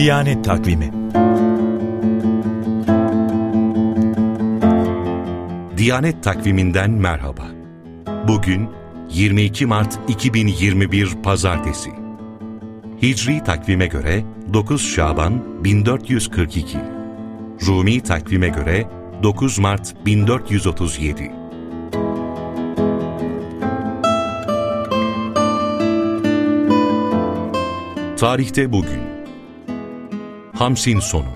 Diyanet Takvimi. Diyanet Takviminden merhaba. Bugün 22 Mart 2021 Pazartesi. Hicri takvime göre 9 Şaban 1442. Rumi takvime göre 9 Mart 1437. Tarihte bugün. Hamsin sonu.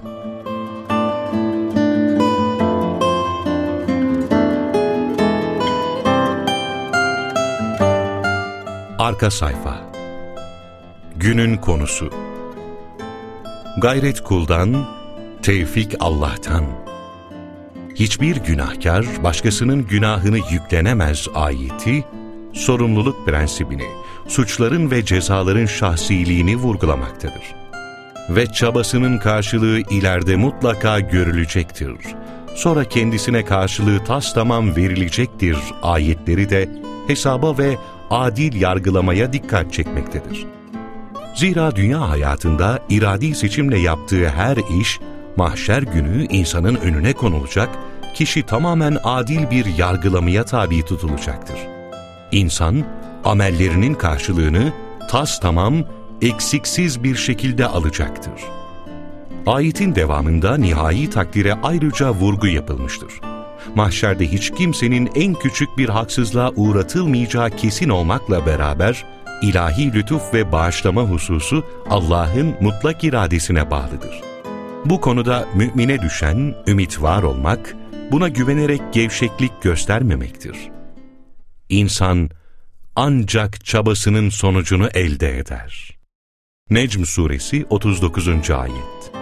Arka sayfa. Günün konusu. Gayret kuldan, tevfik Allah'tan. Hiçbir günahkar başkasının günahını yüklenemez ayeti, sorumluluk prensibini, suçların ve cezaların şahsiliğini vurgulamaktadır. Ve çabasının karşılığı ileride mutlaka görülecektir. Sonra kendisine karşılığı tastamam verilecektir ayetleri de hesaba ve adil yargılamaya dikkat çekmektedir. Zira dünya hayatında iradi seçimle yaptığı her iş, mahşer günü insanın önüne konulacak, kişi tamamen adil bir yargılamaya tabi tutulacaktır. İnsan, amellerinin karşılığını tastamam, eksiksiz bir şekilde alacaktır. Ayetin devamında nihai takdire ayrıca vurgu yapılmıştır. Mahşerde hiç kimsenin en küçük bir haksızlığa uğratılmayacağı kesin olmakla beraber, ilahi lütuf ve bağışlama hususu Allah'ın mutlak iradesine bağlıdır. Bu konuda mümine düşen ümit var olmak, buna güvenerek gevşeklik göstermemektir. İnsan ancak çabasının sonucunu elde eder. Necm Suresi 39. Ayet.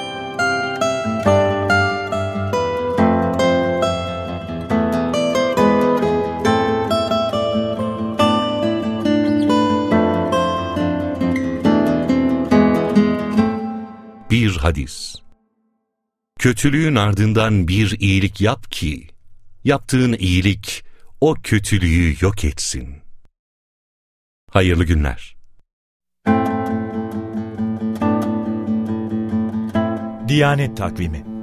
Bir hadis. Kötülüğün ardından bir iyilik yap ki, yaptığın iyilik o kötülüğü yok etsin. Hayırlı günler. Diyanet Takvimi.